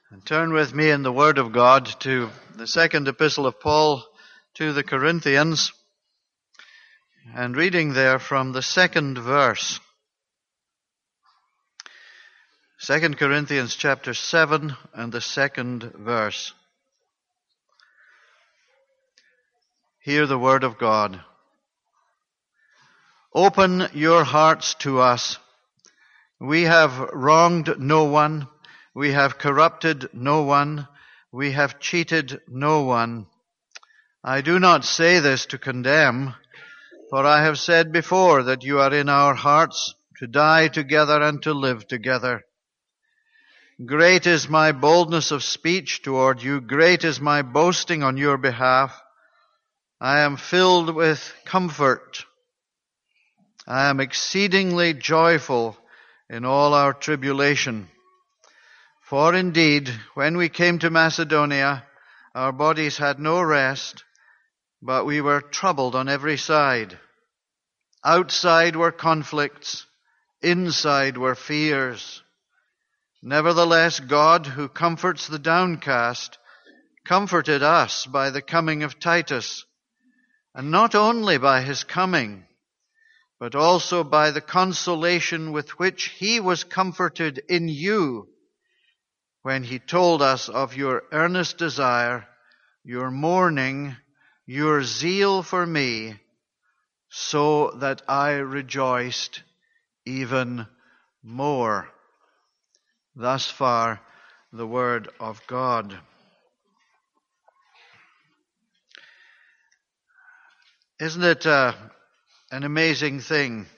And turn with me in the Word of God to the second epistle of Paul to the Corinthians, and reading there from the second verse. 2 Corinthians chapter 7 and the second verse. Hear the Word of God. Open your hearts to us. We have wronged no one. We have corrupted no one. We have cheated no one. I do not say this to condemn, for I have said before that you are in our hearts to die together and to live together. Great is my boldness of speech toward you. Great is my boasting on your behalf. I am filled with comfort. I am exceedingly joyful in all our tribulation. For indeed, when we came to Macedonia, our bodies had no rest, but we were troubled on every side. Outside were conflicts, inside were fears. Nevertheless, God, who comforts the downcast, comforted us by the coming of Titus, and not only by his coming, but also by the consolation with which he was comforted in you, when he told us of your earnest desire, your mourning, your zeal for me, so that I rejoiced even more. Thus far, the word of God. Isn't it an amazing thing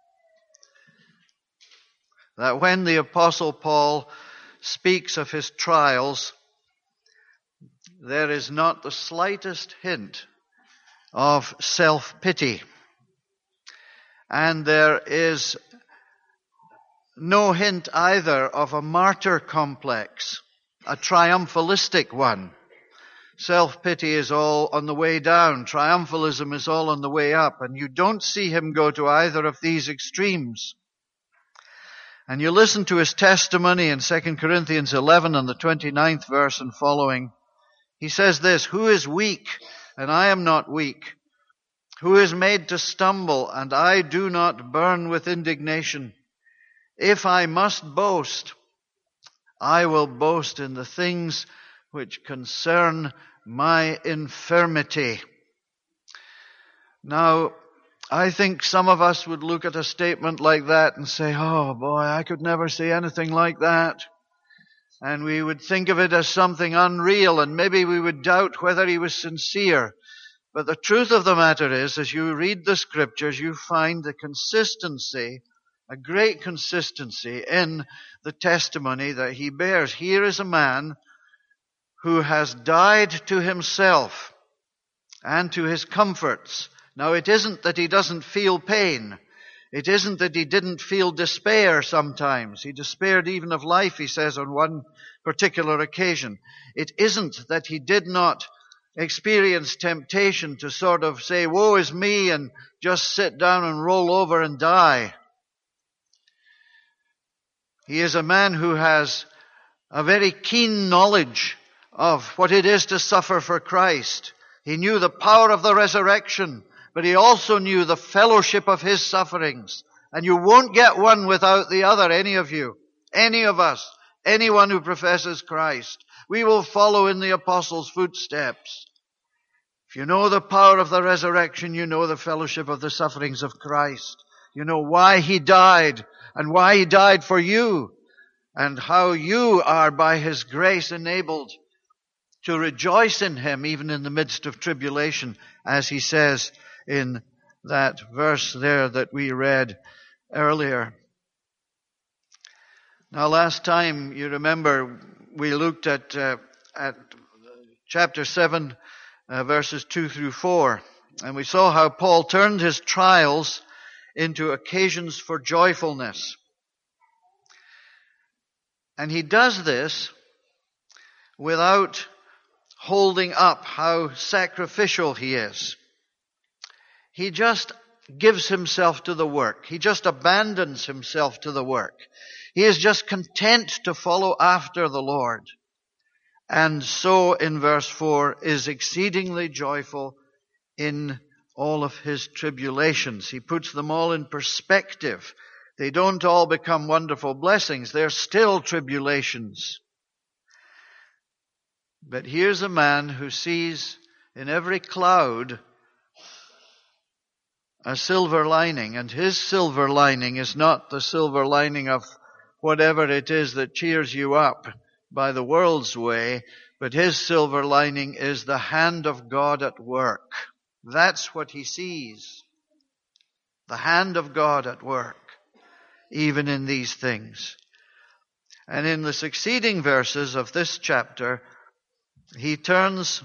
that when the Apostle Paul speaks of his trials, there is not the slightest hint of self-pity. And there is no hint either of a martyr complex, a triumphalistic one. Self-pity is all on the way down. Triumphalism is all on the way up. And you don't see him go to either of these extremes. And you listen to his testimony in 2 Corinthians 11 and the 29th verse and following. He says this, "Who is weak, and I am not weak? Who is made to stumble, and I do not burn with indignation? If I must boast, I will boast in the things which concern my infirmity." Now, I think some of us would look at a statement like that and say, "Oh boy, I could never say anything like that." And we would think of it as something unreal, and maybe we would doubt whether he was sincere. But the truth of the matter is, as you read the scriptures, you find the consistency, a great consistency in the testimony that he bears. Here is a man who has died to himself and to his comforts. Now, it isn't that he doesn't feel pain. It isn't that he didn't feel despair sometimes. He despaired even of life, he says on one particular occasion. It isn't that he did not experience temptation to sort of say, "Woe is me," and just sit down and roll over and die. He is a man who has a very keen knowledge of what it is to suffer for Christ. He knew the power of the resurrection, but he also knew the fellowship of his sufferings. And you won't get one without the other, any of you, any of us, anyone who professes Christ. We will follow in the apostles' footsteps. If you know the power of the resurrection, you know the fellowship of the sufferings of Christ. You know why he died, and why he died for you, and how you are by his grace enabled to rejoice in him even in the midst of tribulation, as he says in that verse there that we read earlier. Now, last time, you remember, we looked at chapter 7, verses 2 through 4, and we saw how Paul turned his trials into occasions for joyfulness. And he does this without holding up how sacrificial he is. He just gives himself to the work. He just abandons himself to the work. He is just content to follow after the Lord. and so in verse 4 is exceedingly joyful in all of his tribulations. He puts them all in perspective. They don't all become wonderful blessings. They're still tribulations. But here's a man who sees in every cloud a silver lining, and his silver lining is not the silver lining of whatever it is that cheers you up by the world's way, but his silver lining is the hand of God at work. That's what he sees. The hand of God at work, even in these things. And in the succeeding verses of this chapter, he turns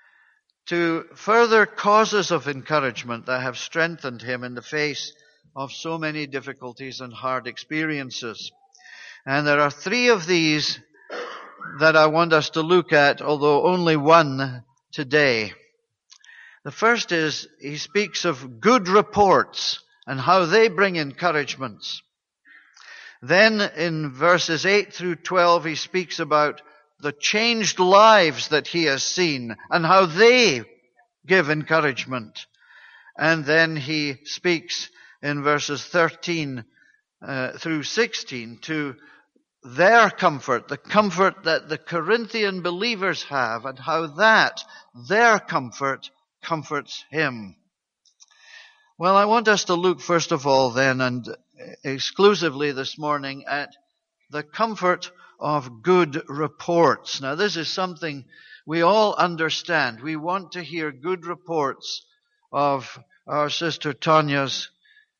to further causes of encouragement that have strengthened him in the face of so many difficulties and hard experiences. And there are three of these that I want us to look at, although only one today. The first is, he speaks of good reports and how they bring encouragements. Then in verses 8 through 12, he speaks about the changed lives that he has seen and how they give encouragement. And then he speaks in verses 13 through 16 to their comfort, the comfort that the Corinthian believers have, and how that, their comfort, comforts him. Well, I want us to look first of all then, and exclusively this morning, at the comfort of good reports. Now, this is something we all understand. We want to hear good reports of our sister Tanya's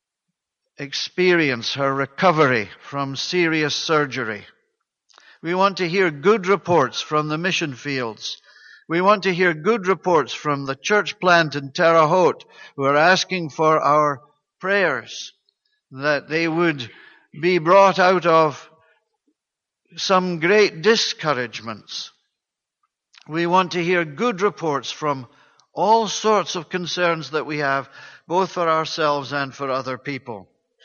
experience, her recovery from serious surgery. We want to hear good reports from the mission fields. We want to hear good reports from the church plant in Terre Haute, who are asking for our prayers, that they would be brought out of some great discouragements. We want to hear good reports from all sorts of concerns that we have, both for ourselves and for other people.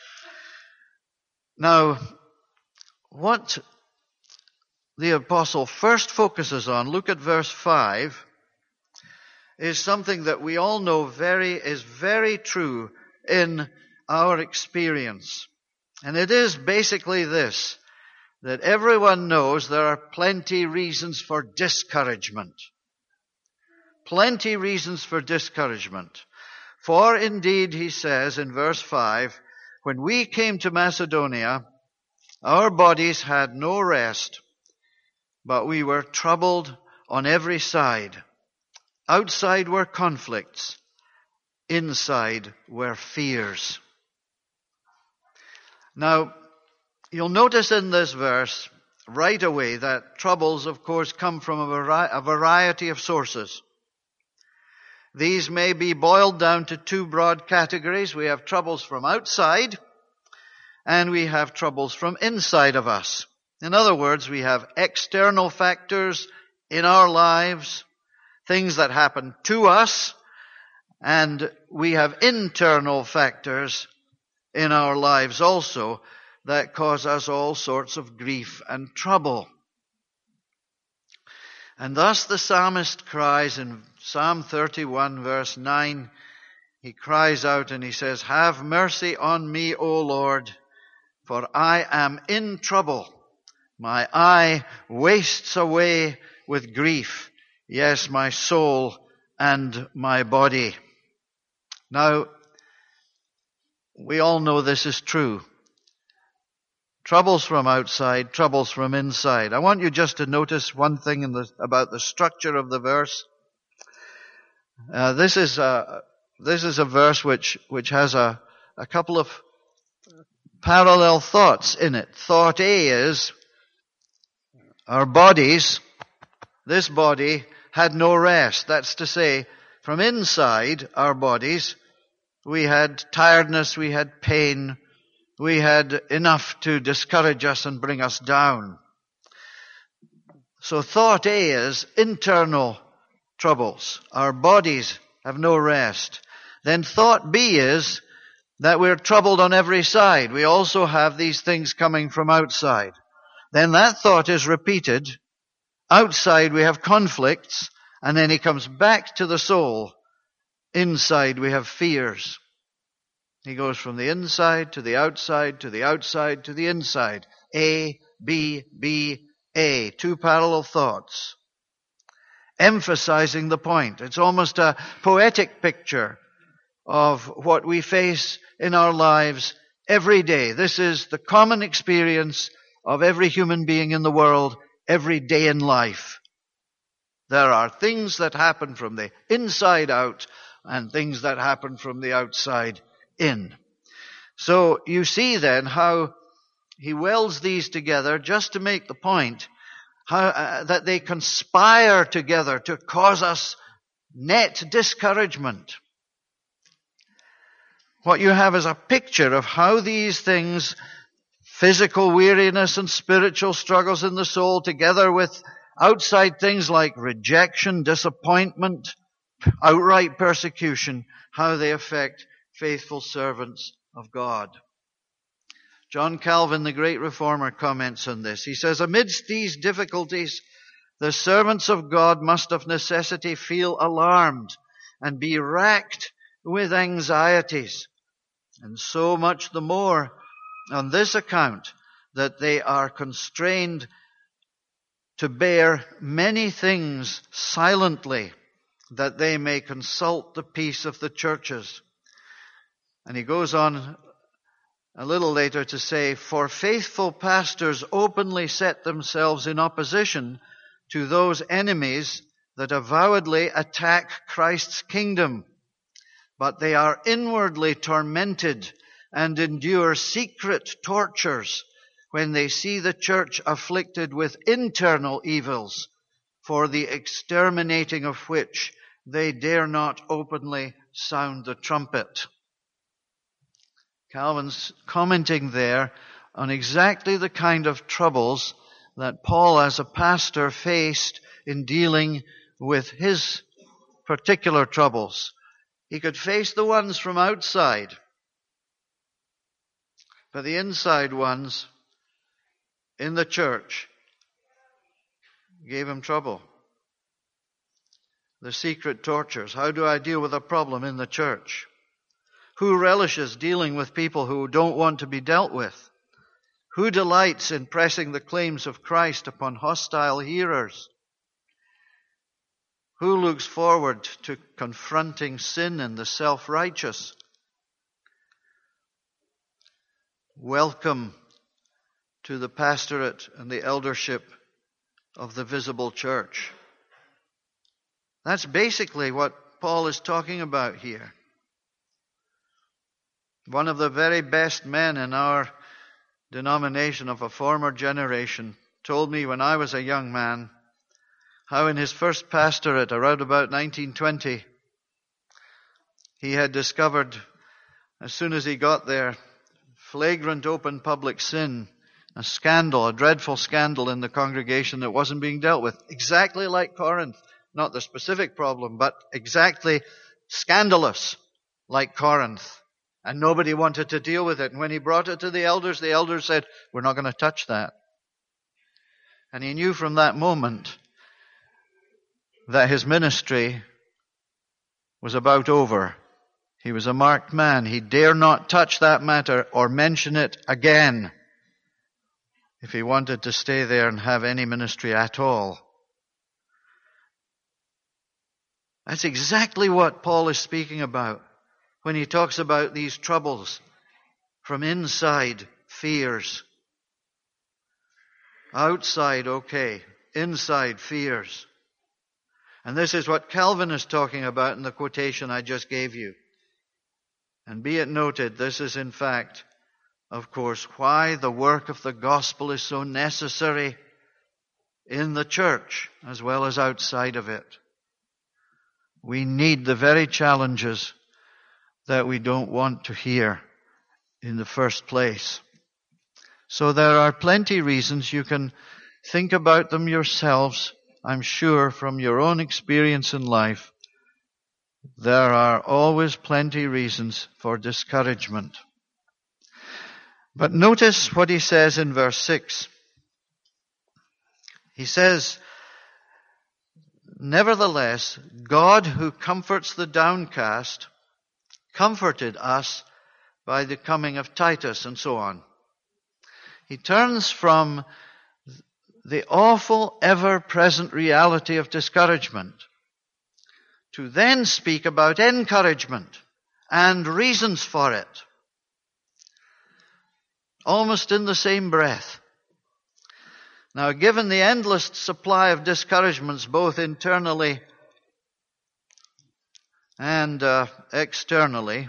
Now, what the apostle first focuses on, look at verse 5, is something that we all know is very true in our experience. And it is basically this, that everyone knows there are plenty reasons for discouragement. Plenty reasons for discouragement. For indeed, he says in verse 5, when we came to Macedonia, our bodies had no rest, but we were troubled on every side. Outside were conflicts, inside were fears. Now, you'll notice in this verse right away that troubles, of course, come from a variety of sources. These may be boiled down to two broad categories. We have troubles from outside, and we have troubles from inside of us. In other words, we have external factors in our lives, things that happen to us, and we have internal factors in our lives also that cause us all sorts of grief and trouble. And thus the psalmist cries in Psalm 31 verse 9, he cries out and he says, have mercy on me, O Lord, for I am in trouble. My eye wastes away with grief. Yes, my soul and my body. Now, we all know this is true. Troubles from outside, troubles from inside. I want you just to notice one thing about the structure of the verse. This is a verse which has a couple of parallel thoughts in it. Thought A is, our bodies, this body had no rest. That's to say, from inside our bodies, we had tiredness, we had pain, we had enough to discourage us and bring us down. So thought A is internal troubles. Our bodies have no rest. Then thought B is that we're troubled on every side. We also have these things coming from outside. Then that thought is repeated Outside we have conflicts, and then he comes back to the soul. Inside we have fears. He goes from the inside to the outside, to the outside to the inside. A, B, B, A. Two parallel thoughts. Emphasizing the point. It's almost a poetic picture of what we face in our lives every day. This is the common experience of every human being in the world every day in life. There are things that happen from the inside out and things that happen from the outside in. So you see then how he welds these together just to make the point how that they conspire together to cause us net discouragement. What you have is a picture of how these things, physical weariness and spiritual struggles in the soul, together with outside things like rejection, disappointment, outright persecution, how they affect faithful servants of God. John Calvin, the great reformer, comments on this. He says, amidst these difficulties, the servants of God must of necessity feel alarmed and be racked with anxieties, and so much the more on this account that they are constrained to bear many things silently, that they may consult the peace of the churches. And he goes on a little later to say, for faithful pastors openly set themselves in opposition to those enemies that avowedly attack Christ's kingdom, but they are inwardly tormented and endure secret tortures when they see the church afflicted with internal evils, for the exterminating of which they dare not openly sound the trumpet. Calvin's commenting there on exactly the kind of troubles that Paul as a pastor faced in dealing with his particular troubles. He could face the ones from outside, but the inside ones in the church gave him trouble. The secret tortures. How do I deal with a problem in the church? Who relishes dealing with people who don't want to be dealt with? Who delights in pressing the claims of Christ upon hostile hearers? Who looks forward to confronting sin and the self-righteous? Welcome to the pastorate and the eldership of the visible church. That's basically what Paul is talking about here. One of the very best men in our denomination of a former generation told me when I was a young man how in his first pastorate around about 1920 he had discovered, as soon as he got there, flagrant open public sin, a scandal, a dreadful scandal in the congregation that wasn't being dealt with. Exactly like Corinth. Not the specific problem, but exactly scandalous like Corinth. And nobody wanted to deal with it. And when he brought it to the elders said, we're not going to touch that. And he knew from that moment that his ministry was about over. He was a marked man. He dare not touch that matter or mention it again if he wanted to stay there and have any ministry at all. That's exactly what Paul is speaking about when he talks about these troubles from inside fears. Outside, okay. Inside fears. And this is what Calvin is talking about in the quotation I just gave you. And be it noted, this is in fact, of course, why the work of the gospel is so necessary in the church as well as outside of it. We need the very challenges that we don't want to hear in the first place. So there are plenty reasons. You can think about them yourselves, I'm sure, from your own experience in life. There are always plenty reasons for discouragement. But notice what he says in verse 6. He says, Nevertheless, God who comforts the downcast comforted us by the coming of Titus, and so on. He turns from the awful, ever-present reality of discouragement to then speak about encouragement and reasons for it, almost in the same breath. Now, given the endless supply of discouragements, both internally and externally,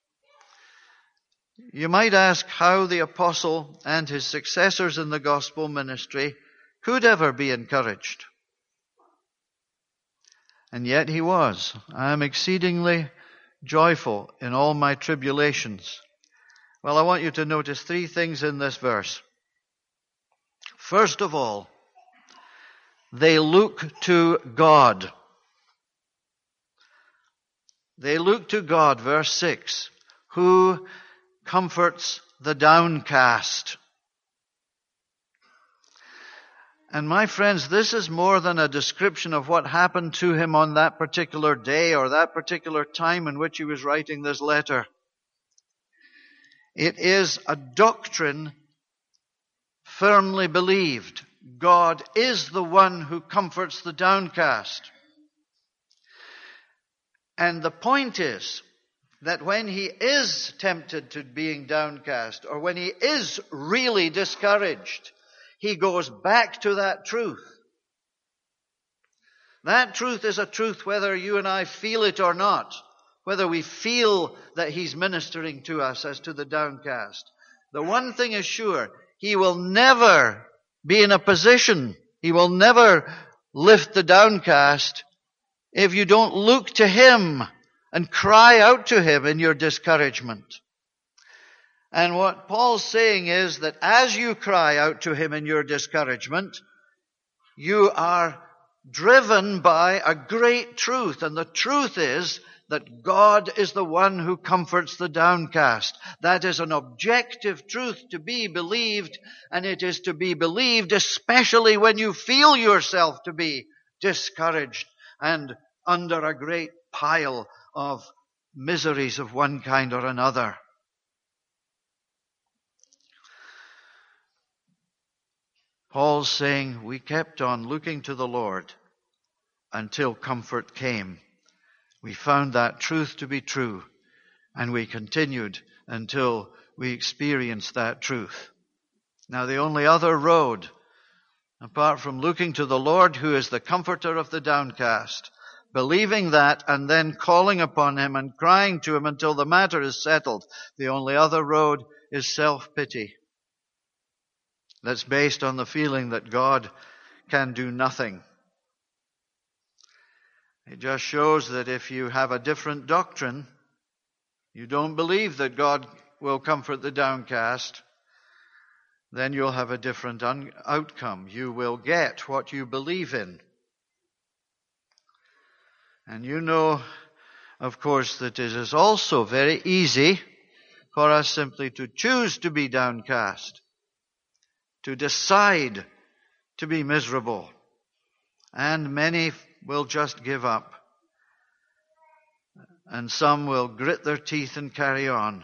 you might ask how the apostle and his successors in the gospel ministry could ever be encouraged. And yet he was. I am exceedingly joyful in all my tribulations. Well, I want you to notice three things in this verse. First of all, they look to God. They look to God, verse 6, who comforts the downcast. And my friends, this is more than a description of what happened to him on that particular day or that particular time in which he was writing this letter. It is a doctrine firmly believed. God is the one who comforts the downcast. And the point is that when he is tempted to being downcast, or when he is really discouraged, he goes back to that truth. That truth is a truth whether you and I feel it or not, whether we feel that he's ministering to us as to the downcast. The one thing is sure, he will never be in a position, he will never lift the downcast if you don't look to him and cry out to him in your discouragement. And what Paul's saying is that as you cry out to him in your discouragement, you are driven by a great truth. And the truth is that God is the one who comforts the downcast. That is an objective truth to be believed, and it is to be believed especially when you feel yourself to be discouraged and under a great pile of miseries of one kind or another. Paul's saying we kept on looking to the Lord until comfort came. We found that truth to be true, and we continued until we experienced that truth. Now, the only other road, apart from looking to the Lord, who is the comforter of the downcast, believing that and then calling upon him and crying to him until the matter is settled, the only other road is self-pity. That's based on the feeling that God can do nothing. It just shows that if you have a different doctrine, you don't believe that God will comfort the downcast, then you'll have a different outcome. You will get what you believe in. And you know, of course, that it is also very easy for us simply to choose to be downcast, to decide to be miserable. And many will just give up. And some will grit their teeth and carry on.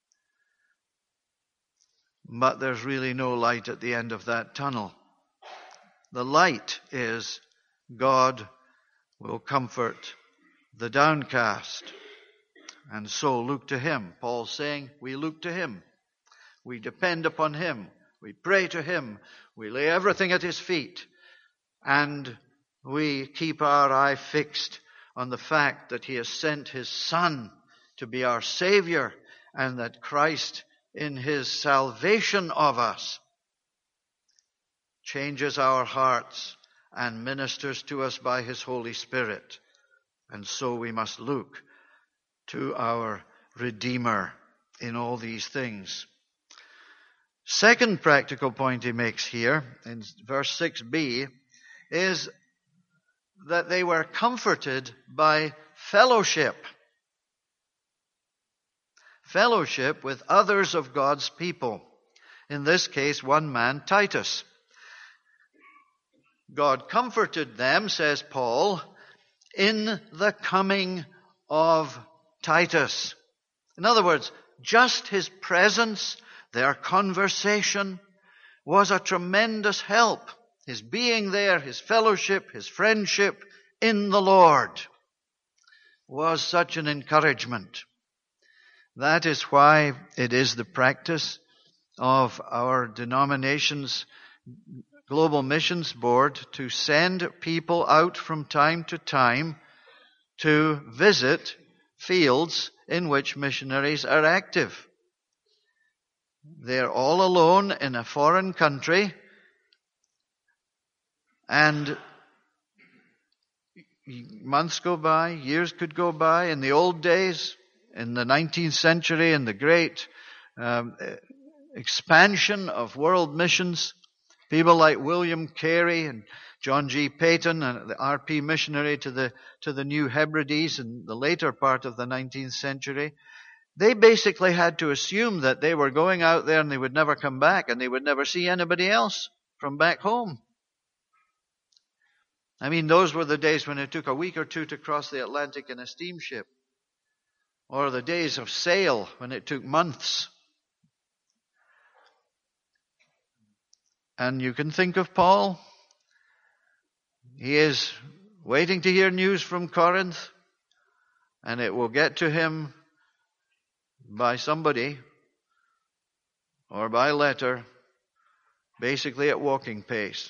But there's really no light at the end of that tunnel. The light is God will comfort the downcast. And so look to him. Paul's saying we look to him. We depend upon him. We pray to him. We lay everything at his feet. And we keep our eye fixed on the fact that he has sent his Son to be our Savior, and that Christ, in his salvation of us, changes our hearts and ministers to us by his Holy Spirit. And so we must look to our Redeemer in all these things. Second practical point he makes here in verse 6b is that they were comforted by fellowship. Fellowship with others of God's people. In this case, one man, Titus. God comforted them, says Paul, in the coming of Titus. In other words, just his presence, their conversation, was a tremendous help. His being there, his fellowship, his friendship in the Lord was such an encouragement. That is why it is the practice of our denomination's Global Missions Board to send people out from time to time to visit fields in which missionaries are active. They're all alone in a foreign country, and months go by, years could go by. In the old days, in the 19th century, in the great expansion of world missions, people like William Carey and John G. Peyton, and the RP missionary to the New Hebrides in the later part of the 19th century, they basically had to assume that they were going out there and they would never come back and they would never see anybody else from back home. I mean, those were the days when it took a week or two to cross the Atlantic in a steamship, or the days of sail when it took months. And you can think of Paul. He is waiting to hear news from Corinth, and it will get to him by somebody or by letter, basically at walking pace.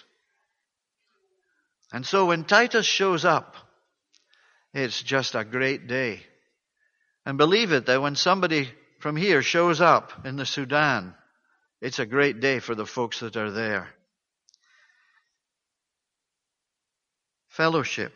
And so when Titus shows up, it's just a great day. And believe it, that when somebody from here shows up in the Sudan, it's a great day for the folks that are there. Fellowship.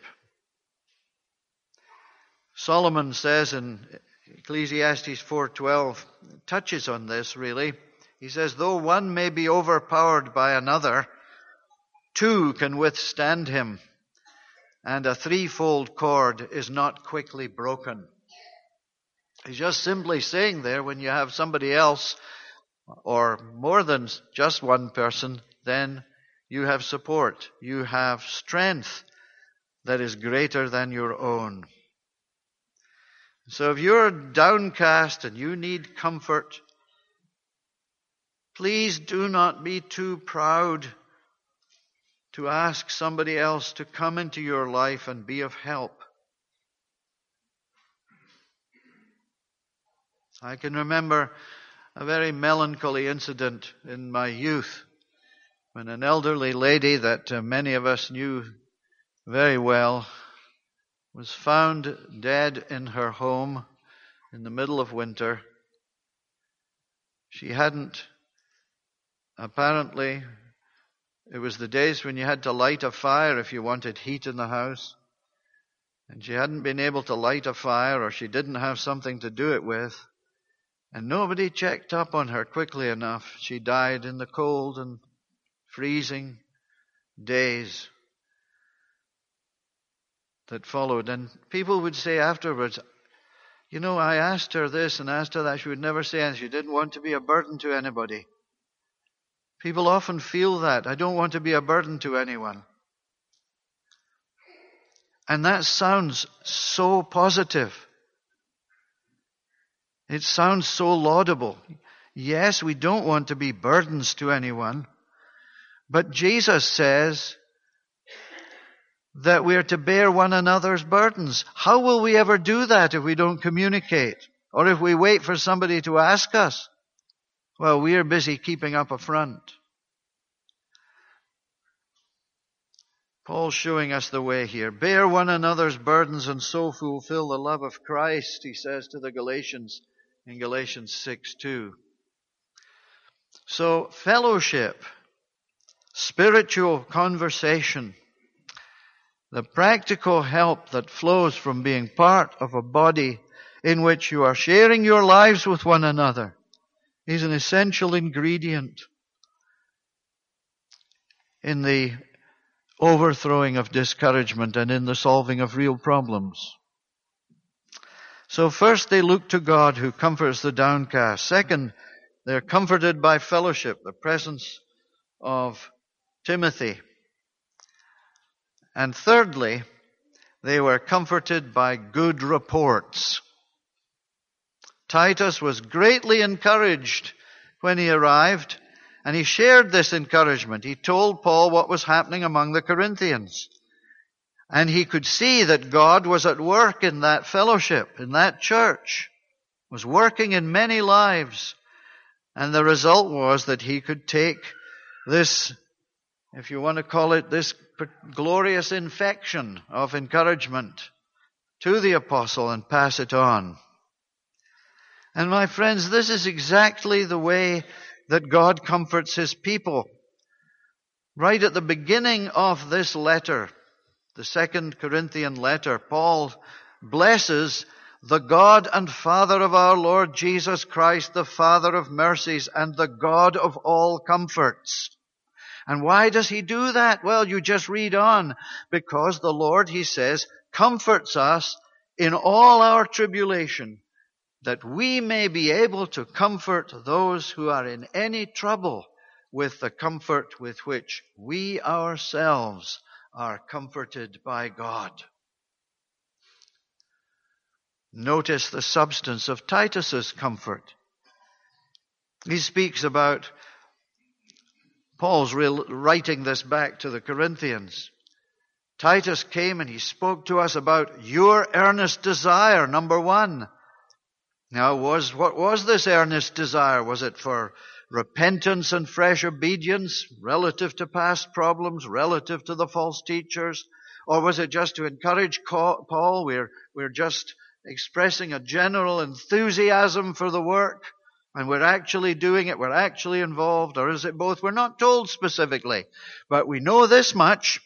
Solomon says in Ecclesiastes 4:12, touches on this really. He says, though one may be overpowered by another, two can withstand him, and a threefold cord is not quickly broken. He's just simply saying there, when you have somebody else, or more than just one person, then you have support. You have strength that is greater than your own. So if you're downcast and you need comfort, please do not be too proud to ask somebody else to come into your life and be of help. I can remember a very melancholy incident in my youth when an elderly lady that many of us knew very well was found dead in her home in the middle of winter. She hadn't, apparently, it was the days when you had to light a fire if you wanted heat in the house. And she hadn't been able to light a fire, or she didn't have something to do it with. And nobody checked up on her quickly enough. She died in the cold and freezing days that followed. And people would say afterwards, you know, I asked her this and asked her that. She would never say anything. She didn't want to be a burden to anybody. People often feel that. I don't want to be a burden to anyone. And that sounds so positive. It sounds so laudable. Yes, we don't want to be burdens to anyone. But Jesus says that we are to bear one another's burdens. How will we ever do that if we don't communicate? Or if we wait for somebody to ask us? Well, we are busy keeping up a front. Paul's showing us the way here. Bear one another's burdens and so fulfill the love of Christ, he says to the Galatians in Galatians 6:2. So, fellowship, spiritual conversation, the practical help that flows from being part of a body in which you are sharing your lives with one another is an essential ingredient in the overthrowing of discouragement and in the solving of real problems. So first they look to God who comforts the downcast. Second, they're comforted by fellowship, the presence of Timothy. And thirdly, They were comforted by good reports. Titus was greatly encouraged when he arrived, and he shared this encouragement. He told Paul what was happening among the Corinthians. And he could see that God was at work in that fellowship, in that church, was working in many lives. And the result was that he could take this, if you want to call it, this glorious infection of encouragement to the apostle and pass it on. And my friends, this is exactly the way that God comforts His people. Right at the beginning of this letter, the 2 Corinthian letter, Paul blesses the God and Father of our Lord Jesus Christ, the Father of mercies and the God of all comforts. And why does he do that? Well, you just read on. Because the Lord, he says, comforts us in all our tribulation, that we may be able to comfort those who are in any trouble with the comfort with which we ourselves are comforted by God. Notice the substance of Titus's comfort. He speaks about, Paul's writing this back to the Corinthians. Titus came and he spoke to us about your earnest desire, number one. Now, what was this earnest desire? Was it for repentance and fresh obedience relative to past problems, relative to the false teachers? Or was it just to encourage Paul? We're just expressing a general enthusiasm for the work, and we're actually doing it, we're actually involved, or is it both? We're not told specifically, but we know this much.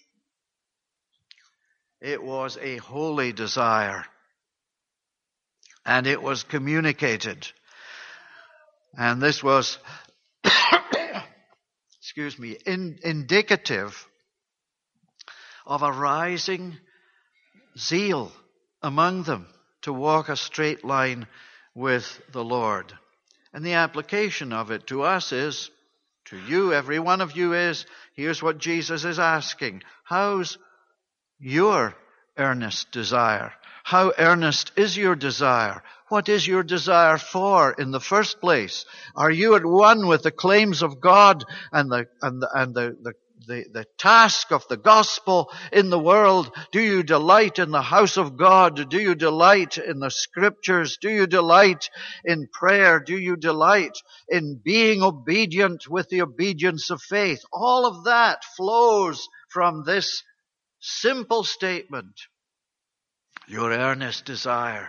It was a holy desire, and it was communicated. And this was, indicative of a rising zeal among them to walk a straight line with the Lord. And the application of it to us is, to you, every one of you is, here's what Jesus is asking. How's your earnest desire? How earnest is your desire? What is your desire for in the first place? Are you at one with the claims of God and the task of the gospel in the world? Do you delight in the house of God? Do you delight in the scriptures? Do you delight in prayer? Do you delight in being obedient with the obedience of faith? All of that flows from this simple statement. Your earnest desire.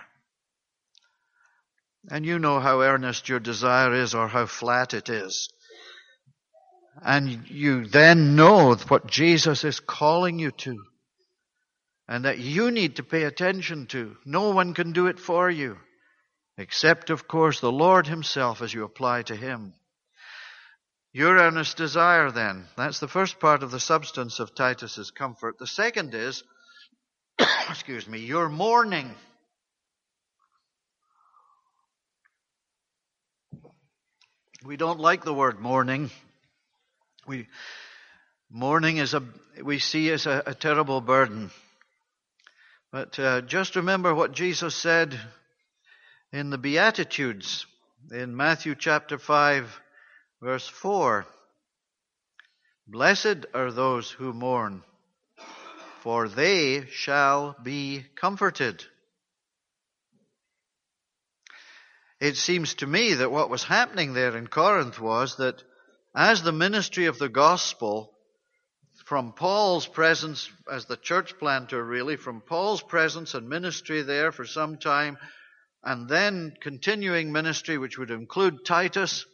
And you know how earnest your desire is or how flat it is. And you then know what Jesus is calling you to. And that you need to pay attention to. No one can do it for you. Except, of course, the Lord Himself as you apply to Him. Your earnest desire then. That's the first part of the substance of Titus's comfort. The second is, your mourning. We don't like the word mourning. Mourning we see as a terrible burden. But just remember what Jesus said in the Beatitudes in Matthew chapter 5, verse 4. Blessed are those who mourn, for they shall be comforted. It seems to me that what was happening there in Corinth was that as the ministry of the gospel, from Paul's presence as the church planter really, from Paul's presence and ministry there for some time, and then continuing ministry which would include Titus,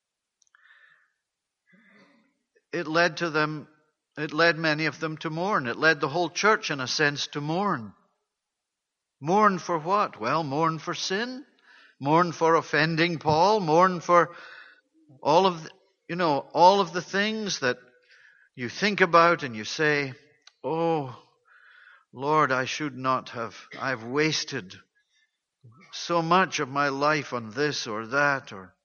it led many of them to mourn. It led the whole church, in a sense, to mourn. Mourn for what? Well, mourn for sin. Mourn for offending Paul. Mourn for all of the things that you think about and you say, oh, Lord, I've wasted so much of my life on this or that, or,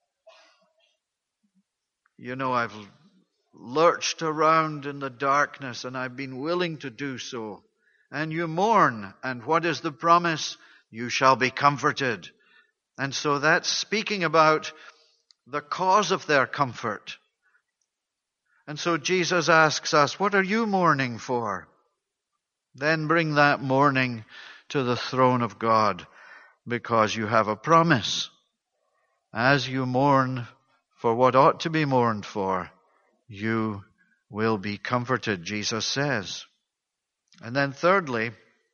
I've lurched around in the darkness and I've been willing to do so. and you mourn. And what is the promise? You shall be comforted. And so that's speaking about the cause of their comfort. And so Jesus asks us, what are you mourning for? Then bring that mourning to the throne of God, because you have a promise. As you mourn for what ought to be mourned for, you will be comforted, Jesus says. And then thirdly,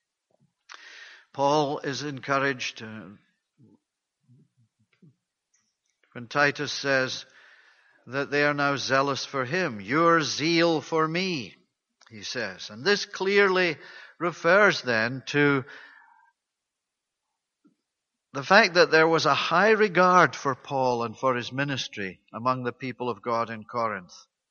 Paul is encouraged when Titus says that they are now zealous for him. Your zeal for me, he says. And this clearly refers then to the fact that there was a high regard for Paul and for his ministry among the people of God in Corinth.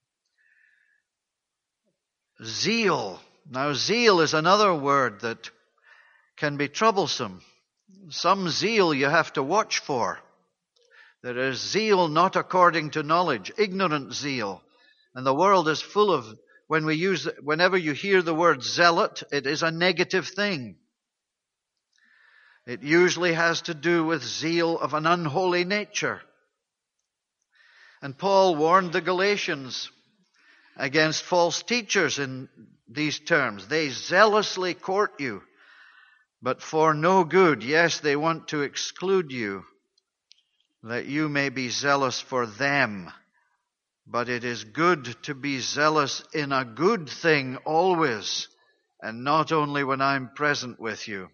Zeal. Now, zeal is another word that can be troublesome. Some zeal you have to watch for. There is zeal not according to knowledge, ignorant zeal. And the world is full of, whenever you hear the word zealot, it is a negative thing. It usually has to do with zeal of an unholy nature. And Paul warned the Galatians against false teachers in these terms. They zealously court you, but for no good. Yes, they want to exclude you, that you may be zealous for them. But it is good to be zealous in a good thing always, and not only when I'm present with you.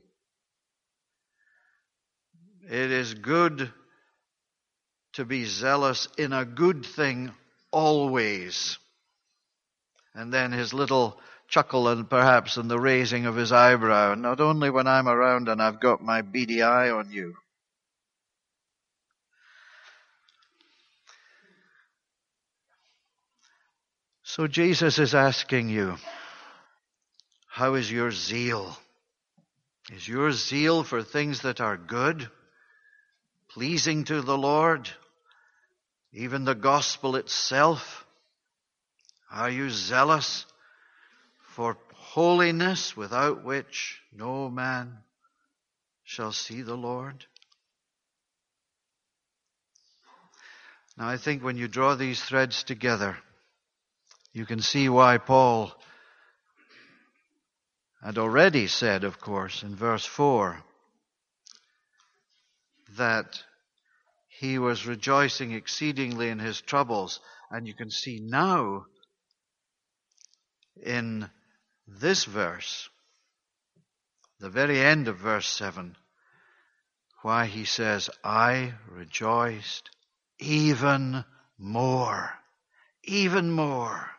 It is good to be zealous in a good thing always. And then his little chuckle and perhaps in the raising of his eyebrow, not only when I'm around and I've got my beady eye on you. So Jesus is asking you, how is your zeal? Is your zeal for things that are good, pleasing to the Lord, even the gospel itself? Are you zealous for holiness, without which no man shall see the Lord? Now, I think when you draw these threads together, you can see why Paul had already said, of course, in verse 4, that he was rejoicing exceedingly in his troubles. And you can see now in this verse, the very end of verse 7, why he says, I rejoiced even more. Even more.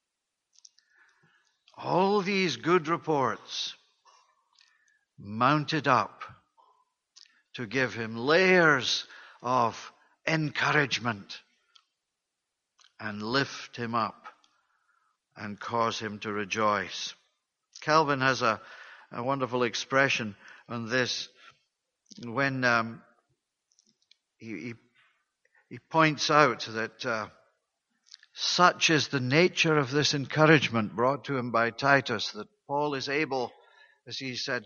All these good reports mounted up to give him layers of encouragement and lift him up and cause him to rejoice. Calvin has a wonderful expression on this when he points out that such is the nature of this encouragement brought to him by Titus, that Paul is able, as he said,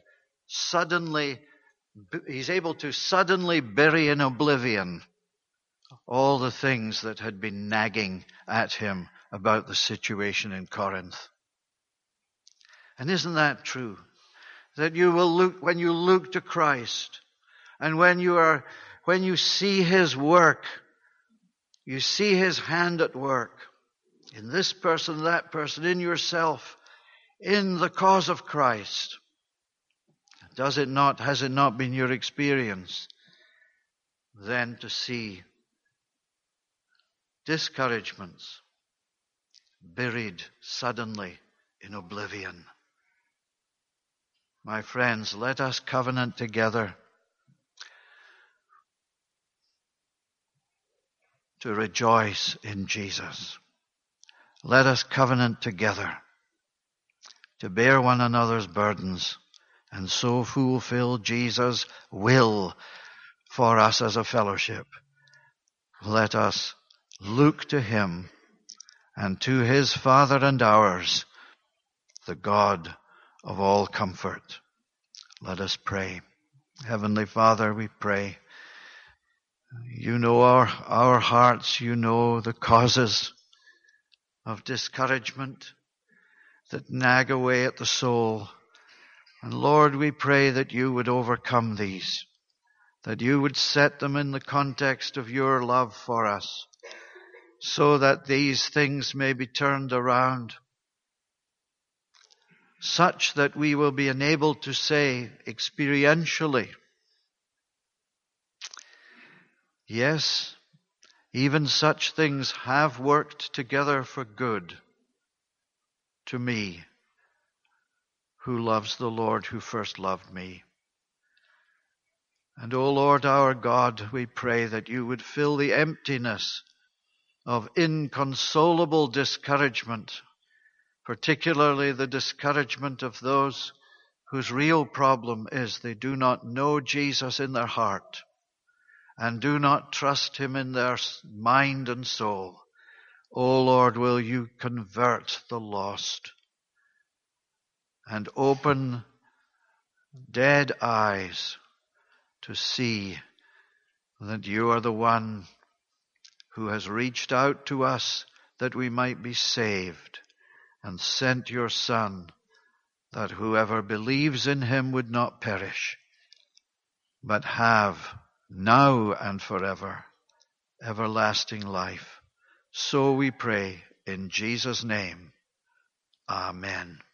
he's able to suddenly bury in oblivion all the things that had been nagging at him about the situation in Corinth. And isn't that true? That you will look, when you look to Christ, and when you see his work, you see his hand at work in this person, that person, in yourself, in the cause of Christ. Has it not been your experience then to see discouragements buried suddenly in oblivion? My friends, let us covenant together to rejoice in Jesus. Let us covenant together to bear one another's burdens and so fulfill Jesus' will for us as a fellowship. Let us look to him and to his Father and ours, the God of all comfort. Let us pray. Heavenly Father, we pray. You know our hearts. You know the causes of discouragement that nag away at the soul. And Lord, we pray that you would overcome these, that you would set them in the context of your love for us, so that these things may be turned around, such that we will be enabled to say experientially, yes, even such things have worked together for good to me, who loves the Lord who first loved me. And O Lord our God, we pray that you would fill the emptiness of inconsolable discouragement, particularly the discouragement of those whose real problem is they do not know Jesus in their heart and do not trust him in their mind and soul. O Lord, will you convert the lost and open dead eyes to see that you are the one who has reached out to us that we might be saved, and sent your Son, that whoever believes in him would not perish, but have now and forever everlasting life. So we pray in Jesus' name. Amen.